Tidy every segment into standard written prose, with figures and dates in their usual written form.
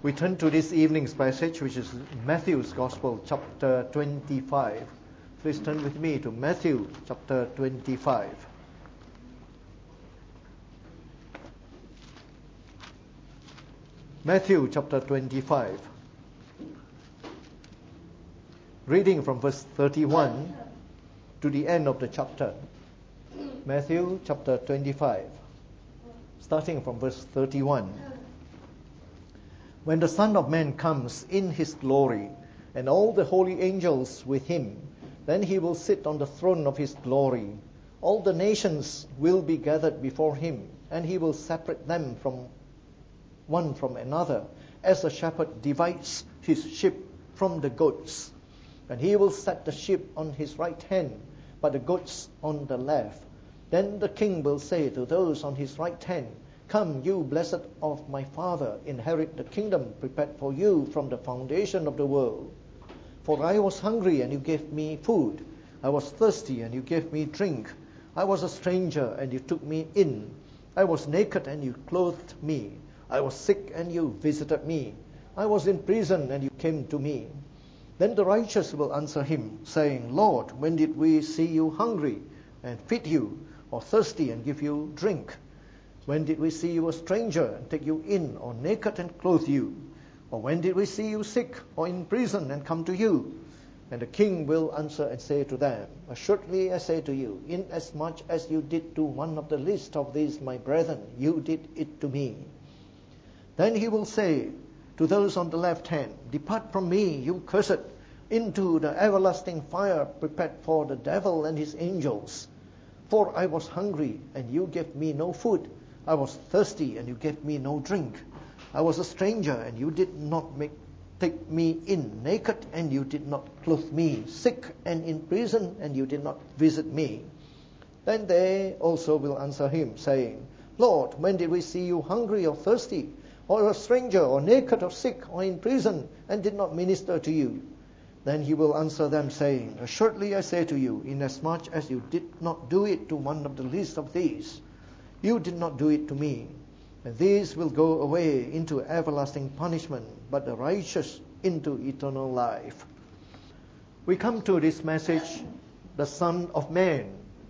We turn to this evening's passage, which is Matthew's Gospel, chapter 25. Please turn with me to Matthew, chapter 25. Matthew, chapter 25. Reading from verse 31 to the end of the chapter. Matthew, chapter 25. Starting from verse 31. When the Son of Man comes in his glory, and all the holy angels with him, then he will sit on the throne of his glory. All the nations will be gathered before him, and he will separate them from one from another, as a shepherd divides his sheep from the goats. And he will set the sheep on his right hand, but the goats on the left. Then the king will say to those on his right hand, "Come, you blessed of my Father, inherit the kingdom prepared for you from the foundation of the world. For I was hungry, and you gave me food. I was thirsty, and you gave me drink. I was a stranger, and you took me in. I was naked, and you clothed me. I was sick, and you visited me. I was in prison, and you came to me." Then the righteous will answer him, saying, "Lord, when did we see you hungry and feed you, or thirsty and give you drink? When did we see you a stranger and take you in, or naked and clothe you? Or when did we see you sick or in prison and come to you?" And the king will answer and say to them, "Assuredly I say to you, inasmuch as you did to one of the least of these my brethren, you did it to me." Then he will say to those on the left hand, "Depart from me, you cursed, into the everlasting fire prepared for the devil and his angels. For I was hungry, and you gave me no food. I was thirsty, and you gave me no drink. I was a stranger, and you did not take me in. Naked, and you did not clothe me. Sick and in prison, and you did not visit me." Then they also will answer him, saying, "Lord, when did we see you hungry or thirsty, or a stranger, or naked, or sick, or in prison, and did not minister to you?" Then he will answer them, saying, "Assuredly I say to you, inasmuch as you did not do it to one of the least of these, you did not do it to me." And these will go away into everlasting punishment, but the righteous into eternal life. We come to this message, the Son of Man,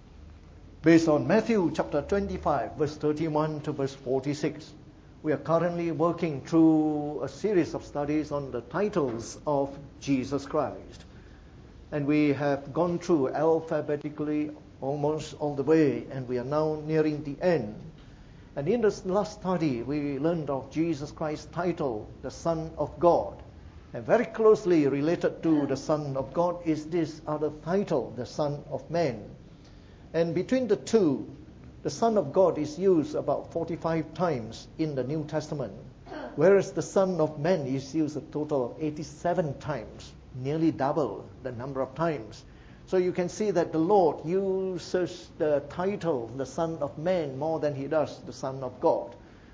based on Matthew chapter 25, verse 31 to verse 46. We are currently working through a series of studies on the titles of Jesus Christ. And we have gone through alphabetically almost all the way, and we are now nearing the end. And in this last study, we learned of Jesus Christ's title, the Son of God. And very closely related to the Son of God is this other title, the Son of Man. And between the two, the Son of God is used about 45 times in the New Testament, whereas the Son of Man is used a total of 87 times, nearly double the number of times. So you can see that the Lord uses the title, the Son of Man, more than he does the Son of God.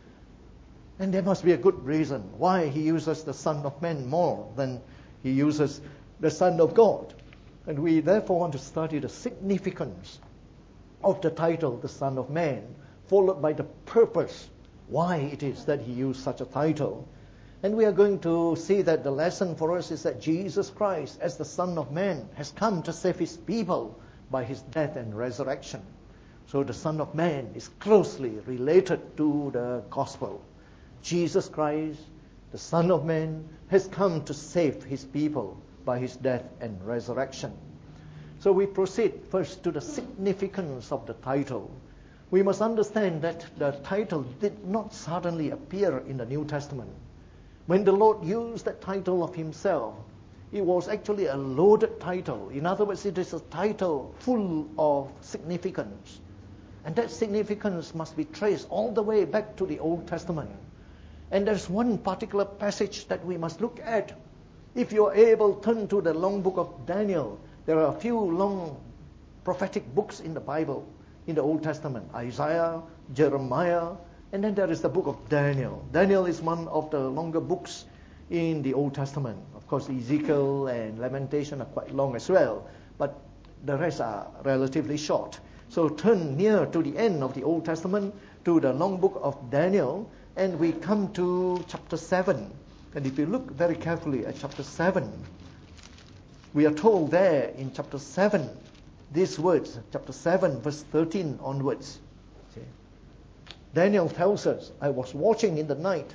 And there must be a good reason why he uses the Son of Man more than he uses the Son of God. And we therefore want to study the significance of the title, the Son of Man, followed by the purpose, why it is that he used such a title. And we are going to see that the lesson for us is that Jesus Christ, as the Son of Man, has come to save his people by his death and resurrection. So the Son of Man is closely related to the gospel. Jesus Christ, the Son of Man, has come to save his people by his death and resurrection. So we proceed first to the significance of the title. We must understand that the title did not suddenly appear in the New Testament. When the Lord used that title of himself, it was actually a loaded title. In other words, it is a title full of significance. And that significance must be traced all the way back to the Old Testament. And there's one particular passage that we must look at. If you're able, turn to the long book of Daniel. There are a few long prophetic books in the Bible, in the Old Testament. Isaiah, Jeremiah, and then there is the book of Daniel. Daniel is one of the longer books in the Old Testament. Of course, Ezekiel and Lamentation are quite long as well, but the rest are relatively short. So turn near to the end of the Old Testament, to the long book of Daniel, and we come to chapter 7. And if you look very carefully at chapter 7, we are told there in chapter 7, these words, chapter 7, verse 13 onwards. See? Daniel tells us, I was watching in the night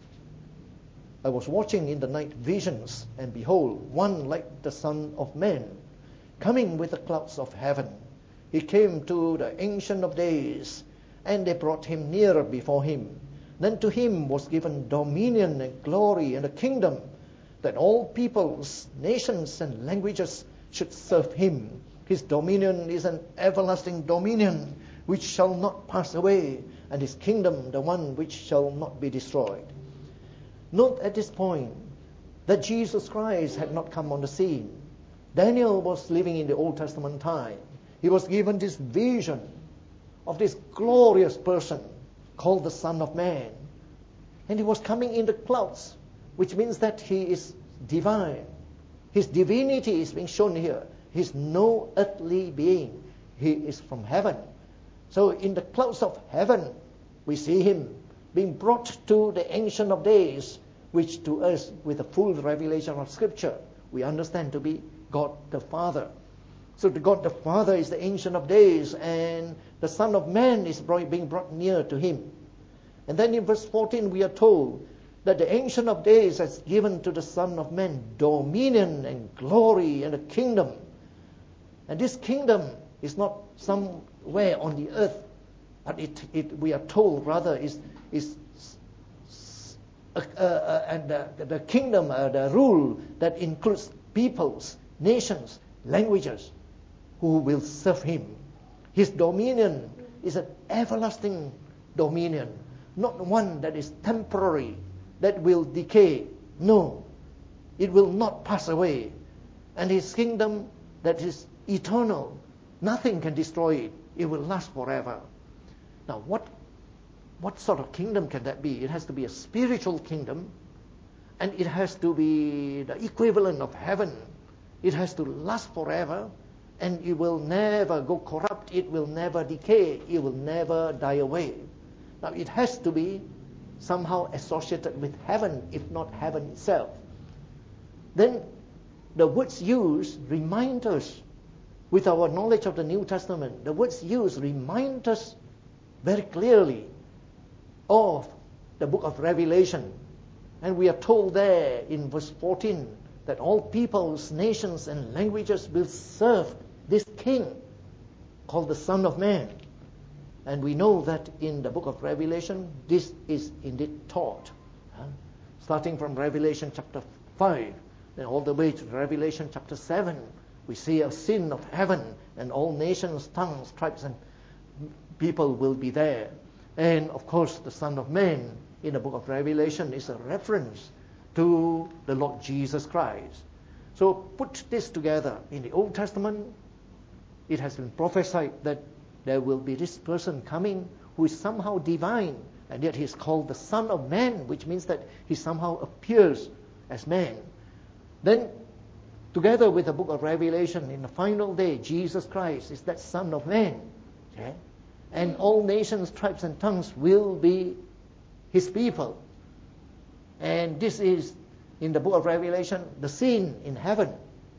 visions, and behold, one like the Son of Man, coming with the clouds of heaven. He came to the Ancient of Days, and they brought him near before him. Then to him was given dominion and glory and a kingdom, that all peoples, nations, and languages should serve him. His dominion is an everlasting dominion which shall not pass away, and his kingdom the one which shall not be destroyed. Note at this point that Jesus Christ had not come on the scene. Daniel was living in the Old Testament time. He was given this vision of this glorious person called the Son of Man. And he was coming in the clouds, which means that he is divine. His divinity is being shown here. He is no earthly being. He is from heaven. So in the clouds of heaven, we see him being brought to the Ancient of Days, which to us, with the full revelation of Scripture, we understand to be God the Father. So the God the Father is the Ancient of Days, and the Son of Man is being brought near to him. And then in verse 14 we are told that the Ancient of Days has given to the Son of Man dominion and glory and a kingdom. And this kingdom is not somewhere on the earth, but we are told rather is the kingdom, the rule that includes peoples, nations, languages who will serve him. His dominion is an everlasting dominion, not one that is temporary, that will decay. No, it will not pass away. And his kingdom that is eternal, nothing can destroy it. It will last forever. Now, what sort of kingdom can that be? It has to be a spiritual kingdom, and it has to be the equivalent of heaven. It has to last forever, and it will never go corrupt. It will never decay. It will never die away. Now, it has to be somehow associated with heaven, if not heaven itself. Then the words used remind us, with our knowledge of the New Testament, the words used remind us very clearly of the book of Revelation. And we are told there in verse 14 that all peoples, nations, and languages will serve this king called the Son of Man. And we know that in the book of Revelation, this is indeed taught. Starting from Revelation chapter 5, and all the way to Revelation chapter 7, we see a scene of heaven, and all nations, tongues, tribes, and people will be there. And of course, the Son of Man in the book of Revelation is a reference to the Lord Jesus Christ. So put this together. In the Old Testament, it has been prophesied that there will be this person coming who is somehow divine, and yet he is called the Son of Man, which means that he somehow appears as man. Then, together with the book of Revelation, in the final day, Jesus Christ is that Son of Man. Okay? And all nations, tribes, and tongues will be his people. And this is, in the book of Revelation, the scene in heaven.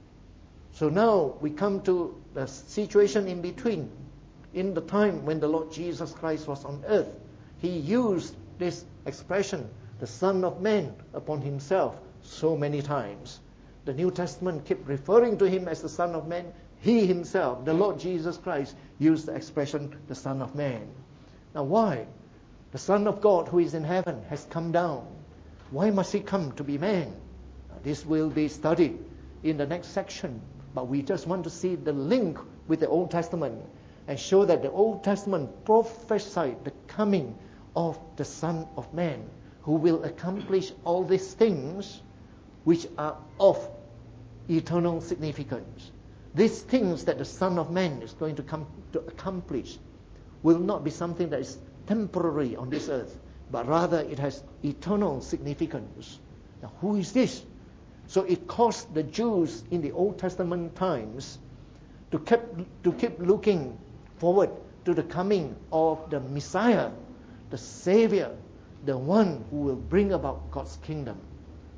So now we come to the situation in between. In the time when the Lord Jesus Christ was on earth, he used this expression, the Son of Man, upon himself so many times. The New Testament kept referring to him as the Son of Man. He himself, the Lord Jesus Christ, used the expression, the Son of Man. Now why? The Son of God who is in heaven has come down. Why must he come to be man? Now, this will be studied in the next section, but we just want to see the link with the Old Testament and show that the Old Testament prophesied the coming of the Son of Man, who will accomplish all these things which are of eternal significance. These things that the Son of Man is going to come to accomplish will not be something that is temporary on this earth, but rather it has eternal significance. Now, who is this? So it caused the Jews in the Old Testament times to keep looking forward to the coming of the Messiah, the Savior, the one who will bring about God's kingdom.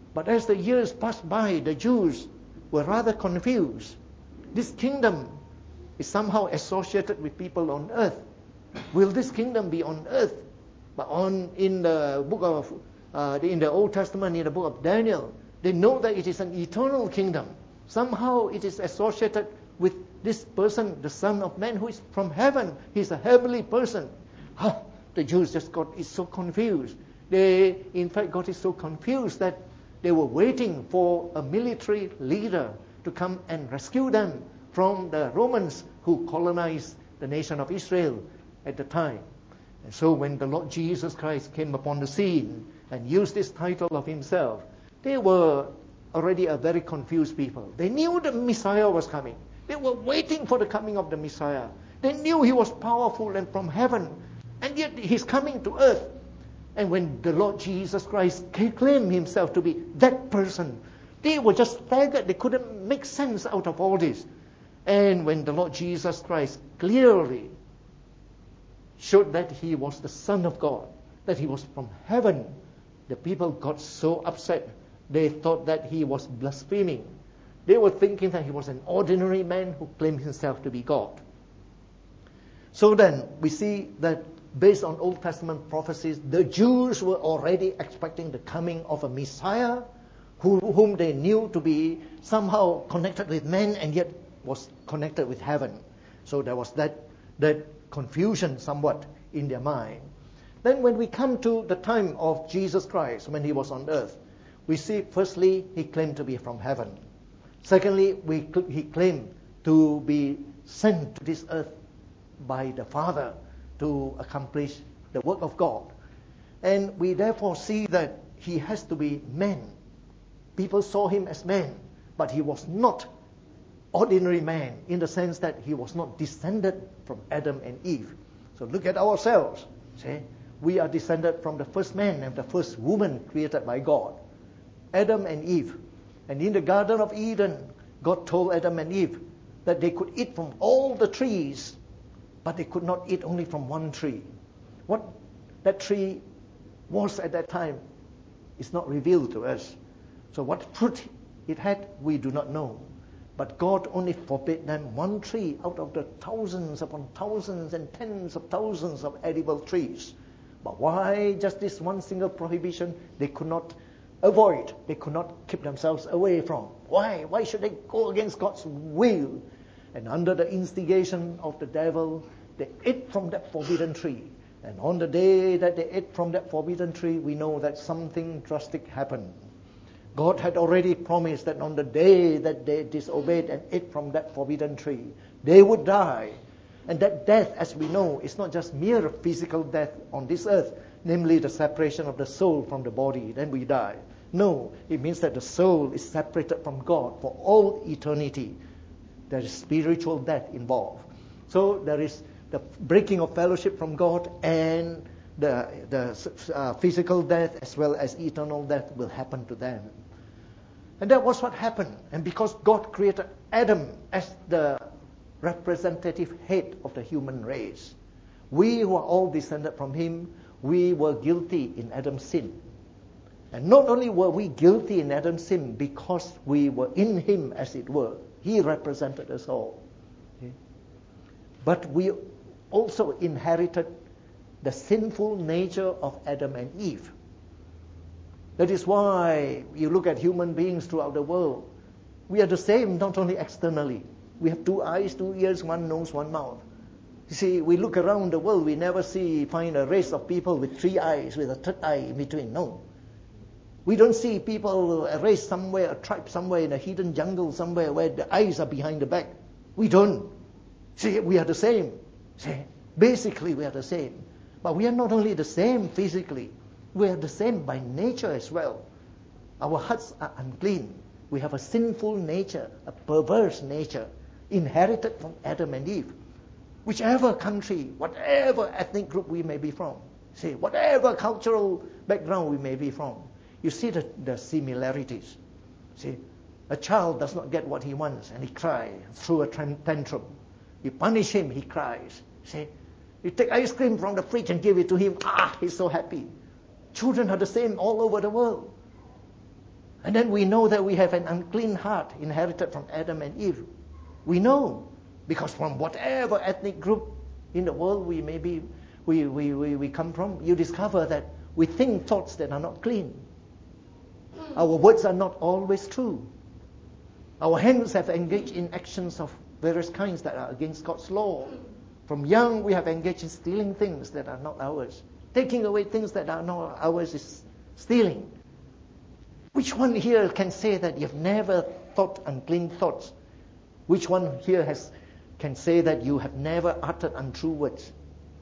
But as the years passed by, the Jews were rather confused. This kingdom is somehow associated with people on earth. Will this kingdom be on earth? But in the book of in the Old Testament, in the book of Daniel, they know that it is an eternal kingdom. Somehow it is associated with this person, the Son of Man, who is from heaven. He's a heavenly person. The Jews just got so confused. They, in fact, got so confused that they were waiting for a military leader to come and rescue them from the Romans who colonized the nation of Israel at the time. And so when the Lord Jesus Christ came upon the scene and used this title of himself, they were already a very confused people. They knew the Messiah was coming. They were waiting for the coming of the Messiah. They knew he was powerful and from heaven, and yet he's coming to earth. And when the Lord Jesus Christ claimed himself to be that person, they were just staggered. They couldn't make sense out of all this. And when the Lord Jesus Christ clearly showed that he was the Son of God, that he was from heaven, the people got so upset. They thought that he was blaspheming. They were thinking that he was an ordinary man who claimed himself to be God. So then, we see that based on Old Testament prophecies, the Jews were already expecting the coming of a Messiah whom they knew to be somehow connected with men and yet was connected with heaven. So there was that confusion somewhat in their mind. Then when we come to the time of Jesus Christ, when he was on earth, we see firstly, he claimed to be from heaven. Secondly, he claimed to be sent to this earth by the Father to accomplish the work of God. And we therefore see that he has to be man. People saw him as man, but he was not ordinary man in the sense that he was not descended from Adam and Eve. So look at ourselves. See? We are descended from the first man and the first woman created by God, Adam and Eve. And in the Garden of Eden, God told Adam and Eve that they could eat from all the trees, but they could not eat only from one tree. What that tree was at that time is not revealed to us. So what fruit it had, we do not know. But God only forbade them one tree out of the thousands upon thousands and tens of thousands of edible trees. But why just this one single prohibition they could not avoid? They could not keep themselves away from. Why? Why should they go against God's will? And under the instigation of the devil, they ate from that forbidden tree. And on the day that they ate from that forbidden tree, we know that something drastic happened. God had already promised that on the day that they disobeyed and ate from that forbidden tree, they would die. And that death, as we know, is not just mere physical death on this earth, namely the separation of the soul from the body, then we die. No, it means that the soul is separated from God for all eternity. There is spiritual death involved. So there is the breaking of fellowship from God, and the physical death as well as eternal death will happen to them. And that was what happened. And because God created Adam as the representative head of the human race, we who are all descended from him, we were guilty in Adam's sin. And not only were we guilty in Adam's sin because we were in him, as it were, he represented us all. Okay? But we also inherited the sinful nature of Adam and Eve. That is why you look at human beings throughout the world. We are the same, not only externally. We have 2 eyes, 2 ears, 1 nose, 1 mouth. You see, we look around the world, we never find a race of people with 3 eyes, with a third eye in between. No. We don't see people, a race somewhere, a tribe somewhere in a hidden jungle somewhere where the eyes are behind the back. We don't. See, we are the same. See, basically we are the same. But we are not only the same physically, we are the same by nature as well. Our hearts are unclean. We have a sinful nature, a perverse nature, inherited from Adam and Eve. Whichever country, whatever ethnic group we may be from, see, whatever cultural background we may be from, you see the similarities. See, a child does not get what he wants and he cries through a tantrum. You punish him, he cries. See, you take ice cream from the fridge and give it to him, he's so happy. Children are the same all over the world. And then we know that we have an unclean heart inherited from Adam and Eve. We know, because from whatever ethnic group in the world we come from, you discover that we think thoughts that are not clean. Our words are not always true. Our hands have engaged in actions of various kinds that are against God's law. From young, we have engaged in stealing things that are not ours. Taking away things that are not ours is stealing. Which one here can say that you've never thought unclean thoughts? Which one here can say that you have never uttered untrue words?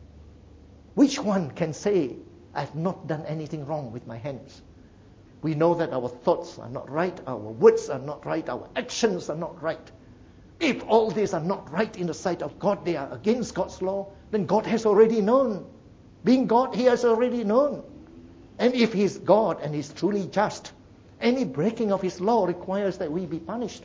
Which one can say, I've not done anything wrong with my hands? We know that our thoughts are not right, our words are not right, our actions are not right. If all these are not right in the sight of God, they are against God's law, then God has already known. Being God, He has already known. And if He's God and He's truly just, any breaking of His law requires that we be punished.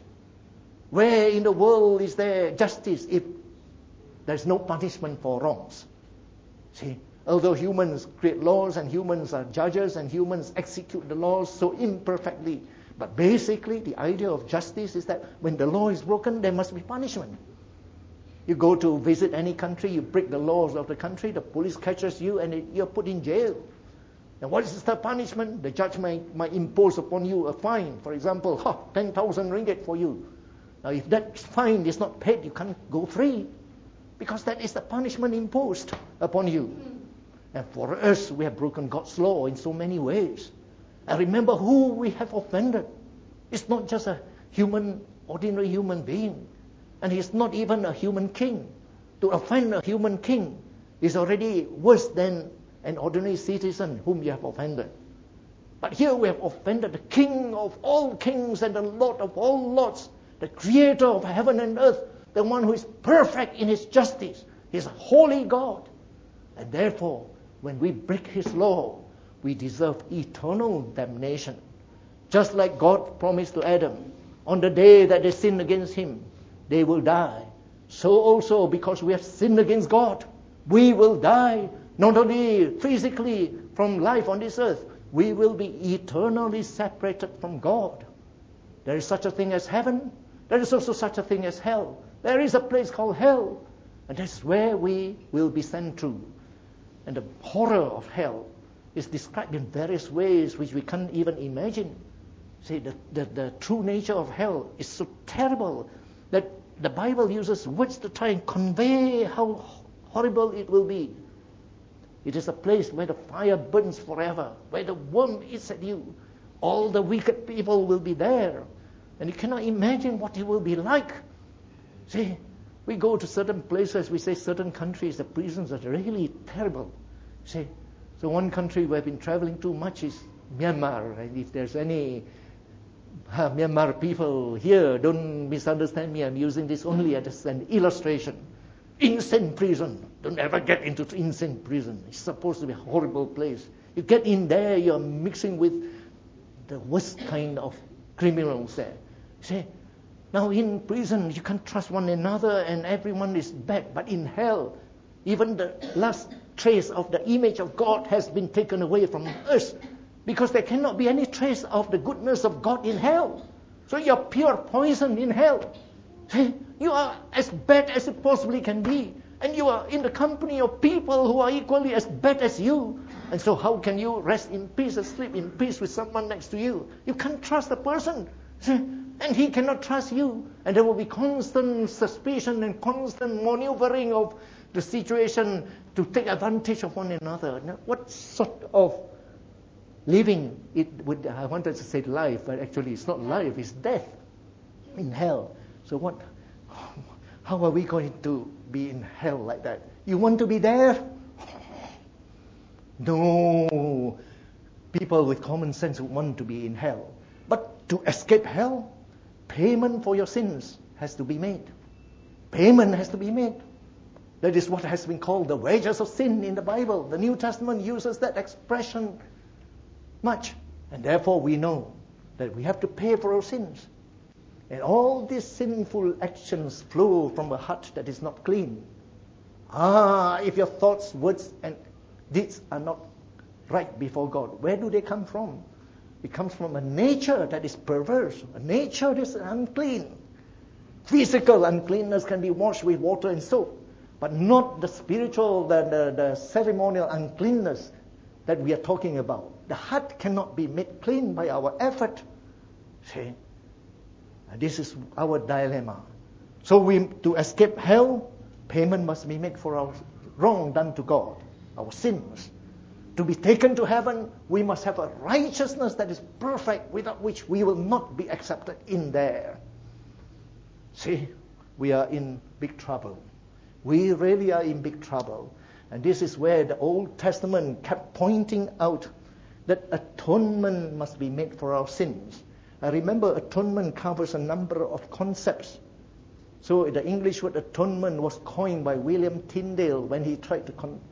Where in the world is there justice if there's no punishment for wrongs? See, although humans create laws and humans are judges and humans execute the laws so imperfectly, but basically the idea of justice is that when the law is broken, there must be punishment. You go to visit any country, you break the laws of the country, the police catches you and you're put in jail. And what is the punishment? The judge might impose upon you a fine. For example, 10,000 ringgit for you. Now if that fine is not paid, you can't go free. Because that is the punishment imposed upon you. And for us, we have broken God's law in so many ways. And remember who we have offended. It's not just a ordinary human being. And he's not even a human king. To offend a human king is already worse than an ordinary citizen whom you have offended. But here we have offended the King of all kings and the Lord of all lords, the Creator of heaven and earth, the one who is perfect in His justice. He's a holy God. And therefore, when we break His law, we deserve eternal damnation. Just like God promised to Adam, on the day that they sin against Him, they will die. So also, because we have sinned against God, we will die. Not only physically from life on this earth, we will be eternally separated from God. There is such a thing as heaven. There is also such a thing as hell. There is a place called hell. And that's where we will be sent to. And the horror of hell is described in various ways which we can't even imagine. See, the true nature of hell is so terrible that the Bible uses words to try and convey how horrible it will be. It is a place where the fire burns forever, where the worm eats at you. All the wicked people will be there. And you cannot imagine what it will be like. See, we go to certain places, we say certain countries, the prisons are really terrible. See, so one country we have been traveling to much is Myanmar. And if there's any Myanmar people here, don't misunderstand me, I'm using this only as an illustration. Insane prison. Don't ever get into insane prison. It's supposed to be a horrible place. You get in there, you're mixing with the worst kind of criminals there. See, now in prison, you can't trust one another and everyone is bad. But in hell, even the last trace of the image of God has been taken away from us, because there cannot be any trace of the goodness of God in hell. So you're pure poison in hell. See, you are as bad as it possibly can be. And you are in the company of people who are equally as bad as you. And so how can you rest in peace and sleep in peace with someone next to you? You can't trust the person. See? And he cannot trust you. And there will be constant suspicion and constant maneuvering of the situation to take advantage of one another. Now, what sort of living I wanted to say life, but actually it's not life, it's death in hell. So how are we going to be in hell like that? You want to be there? No. People with common sense would want to be in hell. But to escape hell, payment for your sins has to be made. Payment has to be made. That is what has been called the wages of sin in the Bible. The New Testament uses that expression much. And therefore we know that we have to pay for our sins. And all these sinful actions flow from a heart that is not clean. If your thoughts, words, and deeds are not right before God, where do they come from? It comes from a nature that is perverse, a nature that is unclean. Physical uncleanness can be washed with water and soap, but not the spiritual, the ceremonial uncleanness that we are talking about. The heart cannot be made clean by our effort. See? And this is our dilemma. So to escape hell, payment must be made for our wrong done to God, our sins. To be taken to heaven, we must have a righteousness that is perfect, without which we will not be accepted in there. See, we are in big trouble. We really are in big trouble. And this is where the Old Testament kept pointing out that atonement must be made for our sins. I remember atonement covers a number of concepts. So the English word atonement was coined by William Tyndale when he tried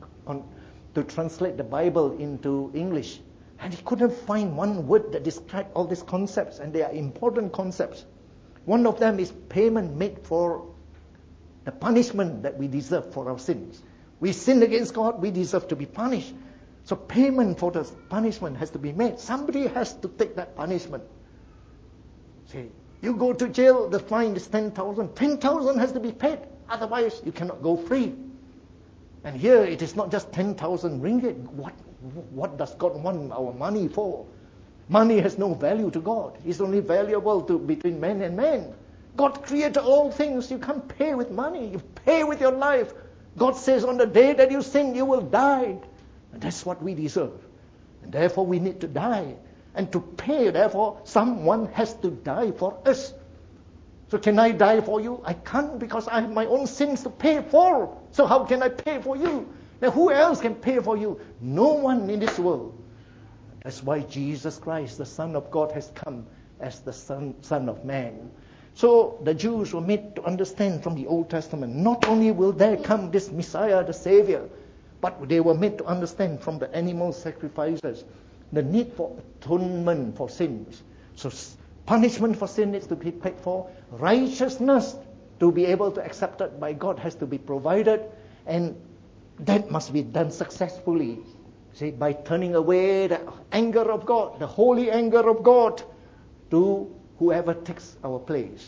to translate the Bible into English. And he couldn't find one word that described all these concepts, and they are important concepts. One of them is payment made for the punishment that we deserve for our sins. We sinned against God, we deserve to be punished. So payment for the punishment has to be made. Somebody has to take that punishment. See, you go to jail, the fine is 10,000. 10,000 has to be paid. Otherwise, you cannot go free. And here, it is not just 10,000 ringgit. What does God want our money for? Money has no value to God. It's only valuable between man and man. God created all things. You can't pay with money. You pay with your life. God says on the day that you sin, you will die. And that's what we deserve. And therefore, we need to die. And to pay, therefore, someone has to die for us. So can I die for you? I can't, because I have my own sins to pay for. So how can I pay for you? Now who else can pay for you? No one in this world. That's why Jesus Christ, the Son of God, has come as the Son of Man. So the Jews were made to understand from the Old Testament, not only will there come this Messiah, the Savior, but they were made to understand from the animal sacrifices the need for atonement for sins. So punishment for sin needs to be paid for. Righteousness to be able to accept it by God has to be provided. And that must be done successfully. See, by turning away the anger of God, the holy anger of God, to whoever takes our place.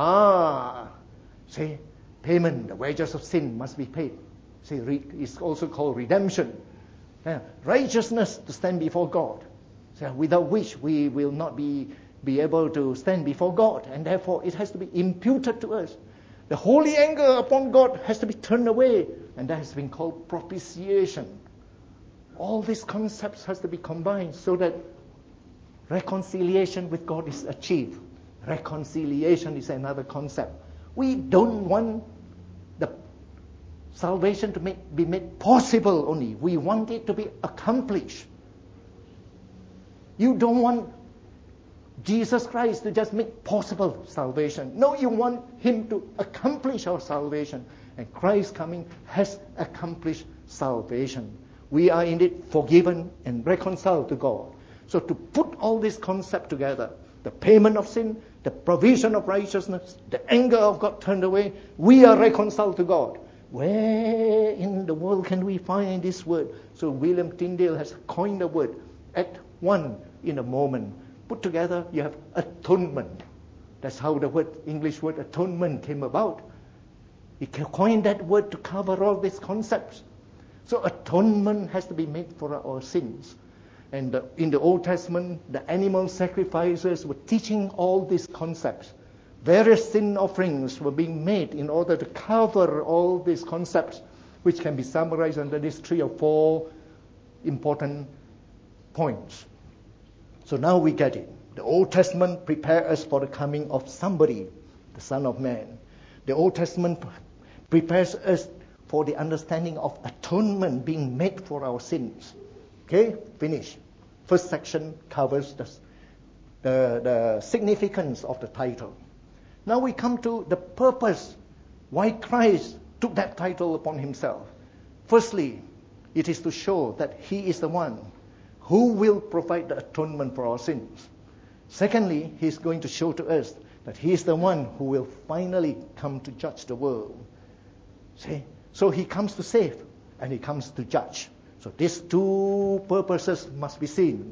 See, payment, the wages of sin must be paid. See, it's also called redemption. Righteousness to stand before God, without which we will not be able to stand before God, and therefore it has to be imputed to us. The holy anger upon God has to be turned away, and that has been called propitiation. All these concepts has to be combined so that reconciliation with God is achieved. Reconciliation is another concept. We don't want the salvation to be made possible only. We want it to be accomplished. You don't want Jesus Christ to just make possible salvation. No, you want Him to accomplish our salvation. And Christ coming has accomplished salvation. We are indeed forgiven and reconciled to God. So to put all this concept together, the payment of sin, the provision of righteousness, the anger of God turned away, we are reconciled to God. Where in the world can we find this word? So William Tyndale has coined the word at one in a moment. Put together, you have atonement. That's how the English word atonement came about. He coined that word to cover all these concepts. So atonement has to be made for our sins. And in the Old Testament, the animal sacrifices were teaching all these concepts. Various sin offerings were being made in order to cover all these concepts, which can be summarized under these 3 or 4 important points. So now we get it. The Old Testament prepares us for the coming of somebody, the Son of Man. The Old Testament prepares us for the understanding of atonement being made for our sins. Okay, finish. First section covers the significance of the title. Now we come to the purpose why Christ took that title upon Himself. Firstly, it is to show that He is the one who will provide the atonement for our sins. Secondly, He is going to show to us that He is the one who will finally come to judge the world. See? So He comes to save and He comes to judge. So these 2 purposes must be seen.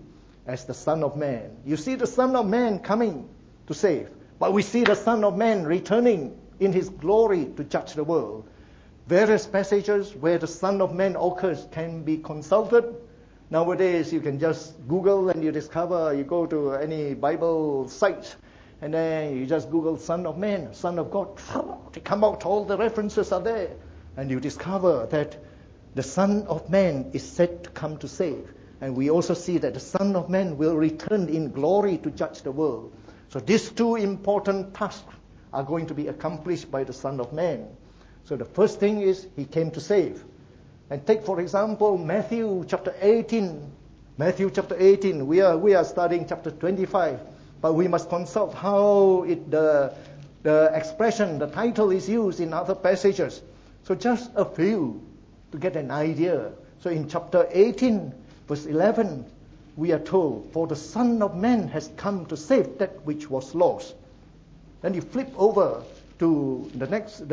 as the Son of Man. You see the Son of Man coming to save, but we see the Son of Man returning in his glory to judge the world. Various passages where the Son of Man occurs can be consulted. Nowadays, you can just Google and you discover, you go to any Bible site, and then you just Google Son of Man, Son of God. They come out, all the references are there. And you discover that the Son of Man is said to come to save. And we also see that the Son of Man will return in glory to judge the world. So these two important tasks are going to be accomplished by the Son of Man. So the first thing is he came to save. And take, for example, Matthew chapter 18. Matthew chapter 18, we are studying chapter 25. But we must consult how the expression, the title is used in other passages. So just a few to get an idea. So in chapter 18, verse 11, we are told, "For the Son of Man has come to save that which was lost." Then you flip over to the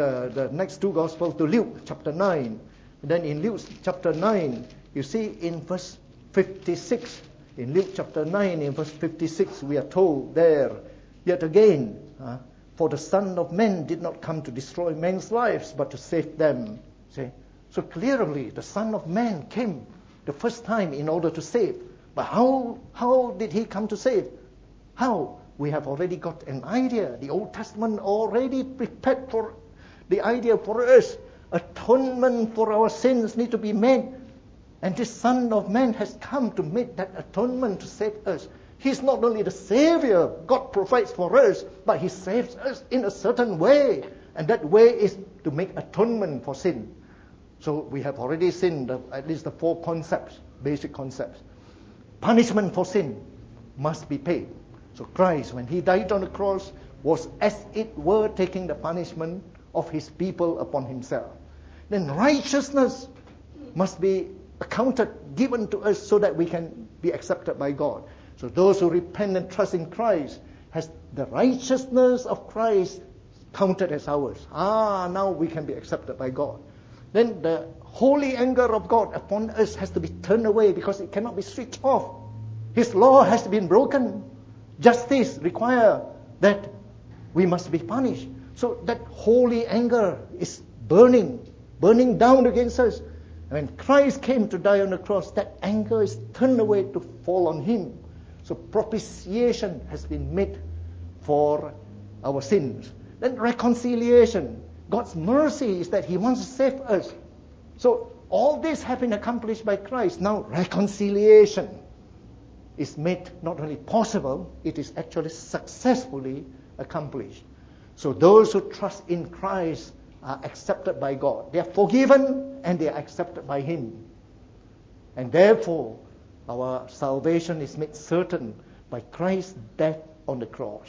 next two Gospels, to Luke chapter 9. And then in Luke chapter 9, you see in verse 56, in Luke chapter 9, in verse 56, we are told there, yet again, "For the Son of Man did not come to destroy men's lives, but to save them." See? So clearly, the Son of Man came the first time in order to save. But how did he come to save? How? We have already got an idea. The Old Testament already prepared for the idea for us. Atonement for our sins need to be made. And this Son of Man has come to make that atonement to save us. He's not only the Savior God provides for us, but he saves us in a certain way. And that way is to make atonement for sin. So we have already seen at least the four concepts, basic concepts. Punishment for sin must be paid. So Christ, when he died on the cross, was as it were taking the punishment of his people upon himself. Then righteousness must be accounted, given to us so that we can be accepted by God. So those who repent and trust in Christ has the righteousness of Christ counted as ours. Now we can be accepted by God. Then the holy anger of God upon us has to be turned away because it cannot be switched off. His law has been broken. Justice requires that we must be punished. So that holy anger is burning down against us. When Christ came to die on the cross, that anger is turned away to fall on him. So propitiation has been made for our sins. Then reconciliation. God's mercy is that he wants to save us. So all this has been accomplished by Christ. Now reconciliation is made not only possible, it is actually successfully accomplished. So those who trust in Christ are accepted by God. They are forgiven and they are accepted by him. And therefore, our salvation is made certain by Christ's death on the cross.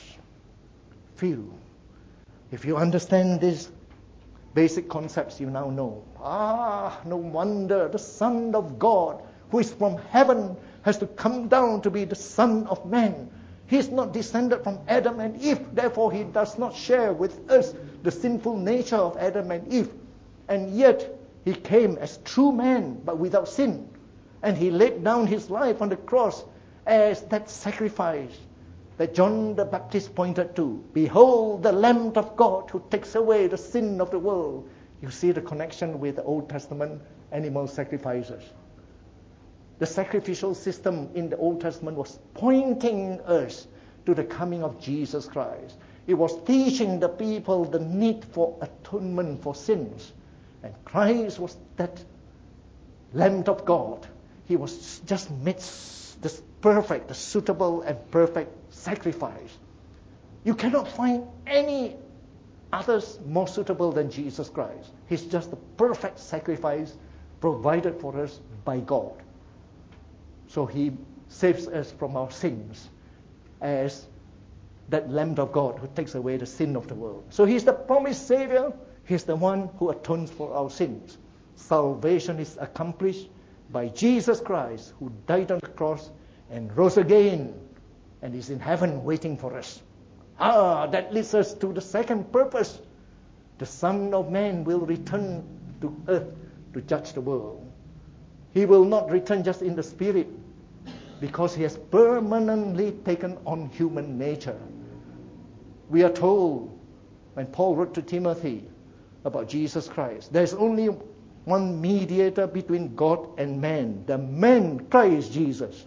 If you understand these basic concepts, you now know. No wonder the Son of God, who is from heaven, has to come down to be the Son of Man. He is not descended from Adam and Eve. Therefore, he does not share with us the sinful nature of Adam and Eve. And yet, he came as true man, but without sin. And he laid down his life on the cross as that sacrifice that John the Baptist pointed to. Behold, the Lamb of God who takes away the sin of the world. You see the connection with the Old Testament animal sacrifices. The sacrificial system in the Old Testament was pointing us to the coming of Jesus Christ. It was teaching the people the need for atonement for sins. And Christ was that Lamb of God. He was just made the perfect, the suitable and perfect sacrifice. You cannot find any others more suitable than Jesus Christ. He's just the perfect sacrifice provided for us by God. So he saves us from our sins as that Lamb of God who takes away the sin of the world. So he's the promised Savior. He's the one who atones for our sins. Salvation is accomplished by Jesus Christ, who died on the cross and rose again and is in heaven waiting for us. That leads us to the second purpose. The Son of Man will return to earth to judge the world. He will not return just in the spirit. because he has permanently taken on human nature. We are told when Paul wrote to Timothy about Jesus Christ, there's only one mediator between God and man, the man Christ Jesus.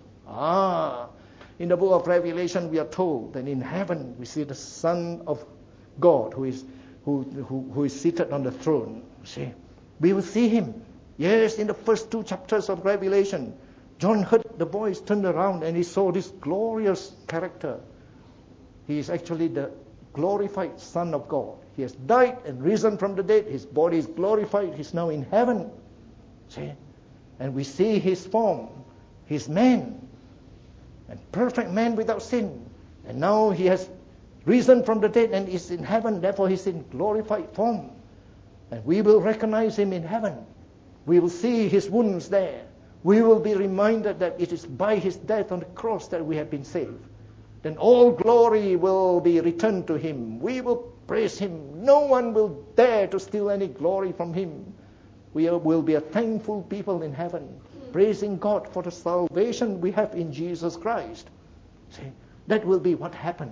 In the book of Revelation we are told that in heaven we see the Son of God who is seated on the throne. See, we will see him. Yes, in the first 2 chapters of Revelation, John heard the voice, turned around, and he saw this glorious character. He is actually the glorified Son of God. He has died and risen from the dead. His body is glorified. He's now in heaven. See? And we see his form. He's man. And perfect man without sin. And now he has risen from the dead and is in heaven. Therefore he's in glorified form. And we will recognize him in heaven. We will see his wounds there. We will be reminded that it is by his death on the cross that we have been saved. Then all glory will be returned to him. We will praise him. No one will dare to steal any glory from him. We will be a thankful people in heaven, praising God for the salvation we have in Jesus Christ. See, that will be what happened.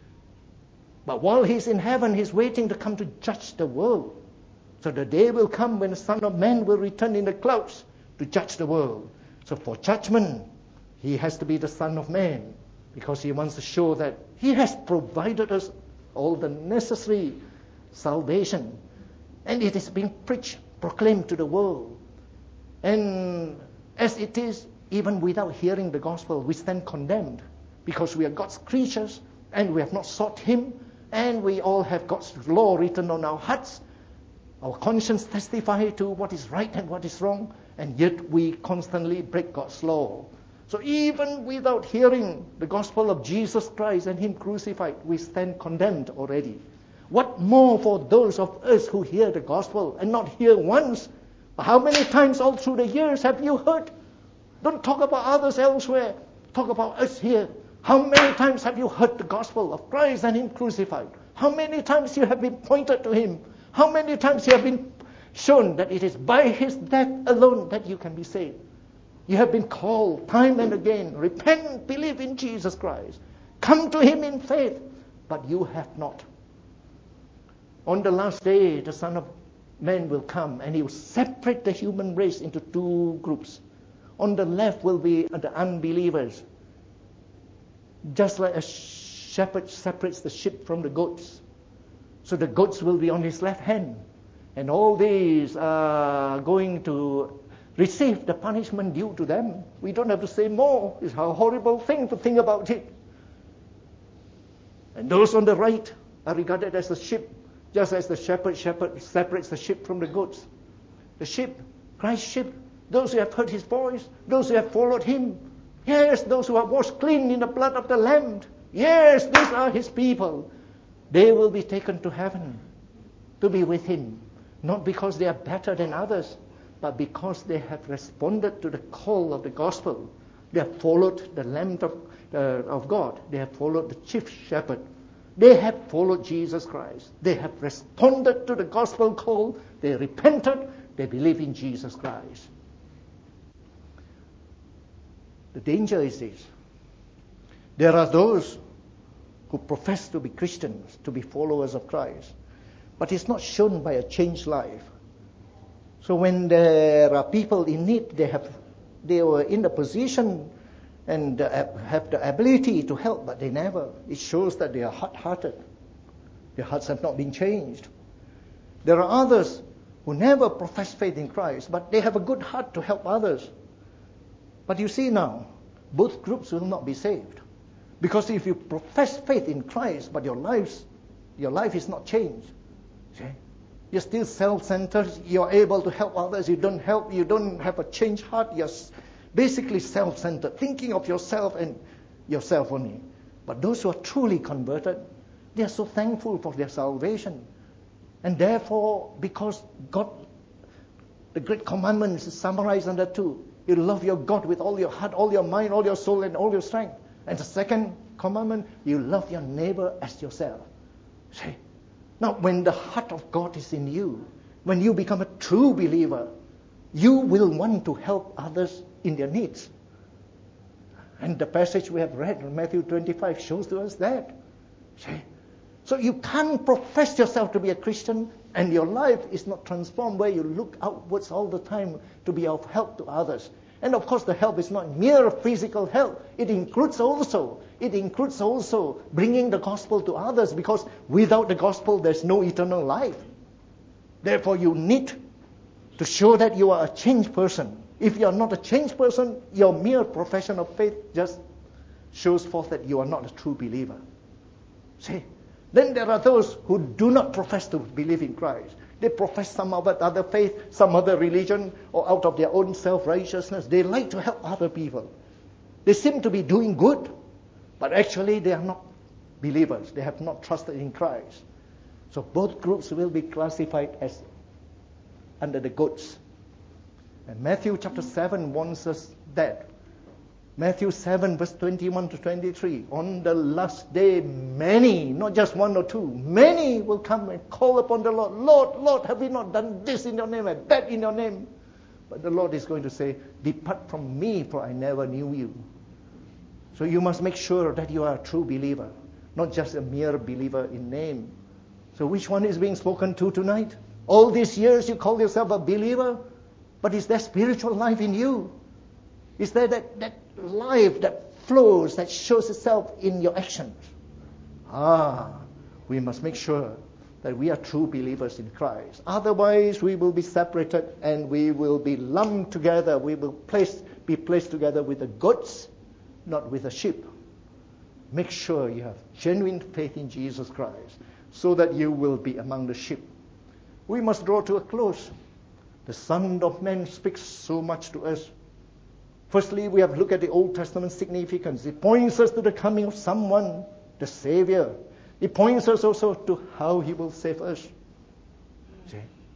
But while he's in heaven, he's waiting to come to judge the world. So the day will come when the Son of Man will return in the clouds to judge the world. So for judgment, he has to be the Son of Man, because he wants to show that he has provided us all the necessary salvation. And it is being preached, proclaimed to the world. And as it is, even without hearing the gospel, we stand condemned, because we are God's creatures and we have not sought him, and we all have God's law written on our hearts. Our conscience testify to what is right and what is wrong, and yet we constantly break God's law. So even without hearing the gospel of Jesus Christ and him crucified, we stand condemned already. What more for those of us who hear the gospel and not hear once? How many times all through the years have you heard? Don't talk about others elsewhere. Talk about us here. How many times have you heard the gospel of Christ and him crucified? How many times you have been pointed to him? How many times you have been shown that it is by his death alone that you can be saved? You have been called time and again, repent, believe in Jesus Christ, come to him in faith, but you have not. On the last day, the Son of Man will come and he will separate the human race into 2 groups. On the left will be the unbelievers, just like a shepherd separates the sheep from the goats. So the goats will be on his left hand. And all these are going to receive the punishment due to them. We don't have to say more. It's a horrible thing to think about it. And those on the right are regarded as the sheep, just as the shepherd separates the sheep from the goats. The sheep, Christ's sheep, those who have heard his voice, those who have followed him. Yes, those who are washed clean in the blood of the Lamb. Yes, these are his people. They will be taken to heaven to be with him, not because they are better than others, but because they have responded to the call of the gospel. They have followed the Lamb of God. They have followed the chief shepherd. They have followed Jesus Christ. They have responded to the gospel call. They repented. They believe in Jesus Christ. The danger is this. There are those who profess to be Christians, to be followers of Christ, but it's not shown by a changed life. So when there are people in need, they were in the position and have the ability to help, but they never. It shows that they are hard-hearted. Their hearts have not been changed. There are others who never profess faith in Christ, but they have a good heart to help others. But you see now, both groups will not be saved. Because if you profess faith in Christ, but your life is not changed, see? You're still self-centered, you're able to help others, you don't have a changed heart, you're basically self-centered, thinking of yourself and yourself only. But those who are truly converted, they are so thankful for their salvation. And therefore, because God, the great commandments is summarized under 2. You love your God with all your heart, all your mind, all your soul, and all your strength. And the second commandment, you love your neighbor as yourself. See? Now, when the heart of God is in you, when you become a true believer, you will want to help others in their needs. And the passage we have read in Matthew 25 shows to us that. See? So you can't profess yourself to be a Christian and your life is not transformed where you look outwards all the time to be of help to others. And of course the help is not mere physical help. It includes also bringing the gospel to others, because without the gospel there's no eternal life. Therefore you need to show that you are a changed person. If you are not a changed person, your mere profession of faith just shows forth that you are not a true believer. See? Then there are those who do not profess to believe in Christ. They profess some other faith, some other religion, or out of their own self-righteousness, they like to help other people. They seem to be doing good, but actually they are not believers. They have not trusted in Christ. So both groups will be classified as under the goats. And Matthew chapter 7 warns us that. Matthew 7 verse 21 to 23. On the last day, many, not just one or two, many will come and call upon the Lord. Lord, Lord, have we not done this in your name and that in your name? But the Lord is going to say, depart from me, for I never knew you. So you must make sure that you are a true believer, not just a mere believer in name. So which one is being spoken to tonight? All these years you call yourself a believer, but is there spiritual life in you? Is there that life that flows, that shows itself in your actions? We must make sure that we are true believers in Christ. Otherwise, we will be separated and we will be lumped together. We will be placed together with the goats, not with the sheep. Make sure you have genuine faith in Jesus Christ so that you will be among the sheep. We must draw to a close. The Son of Man speaks so much to us. Firstly, we have to look at the Old Testament significance. It points us to the coming of someone, the Savior. It points us also to how He will save us. See?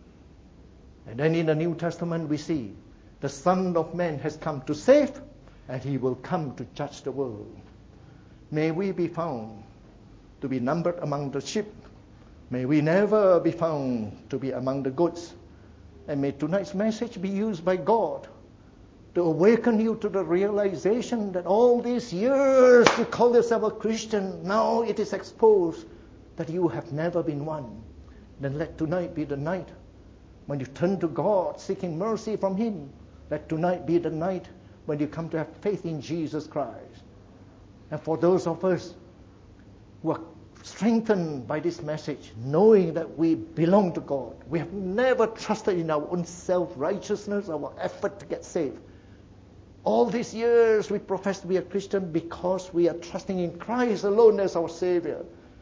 And then in the New Testament we see the Son of Man has come to save, and He will come to judge the world. May we be found to be numbered among the sheep. May we never be found to be among the goats. And may tonight's message be used by God to awaken you to the realization that all these years you call yourself a Christian, now it is exposed that you have never been one. Then let tonight be the night when you turn to God seeking mercy from Him. Let tonight be the night when you come to have faith in Jesus Christ. And for those of us who are strengthened by this message, knowing that we belong to God, we have never trusted in our own self-righteousness, our effort to get saved. All these years we profess to be a Christian because we are trusting in Christ alone as our Savior.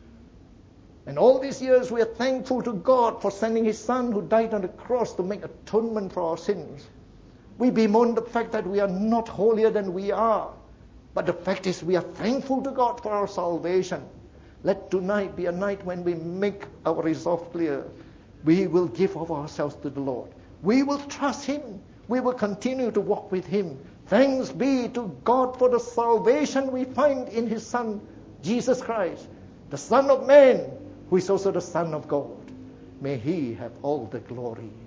And all these years we are thankful to God for sending His Son who died on the cross to make atonement for our sins. We bemoan the fact that we are not holier than we are. But the fact is we are thankful to God for our salvation. Let tonight be a night when we make our resolve clear. We will give of ourselves to the Lord. We will trust Him. We will continue to walk with Him. Thanks be to God for the salvation we find in His Son, Jesus Christ, the Son of Man, who is also the Son of God. May He have all the glory.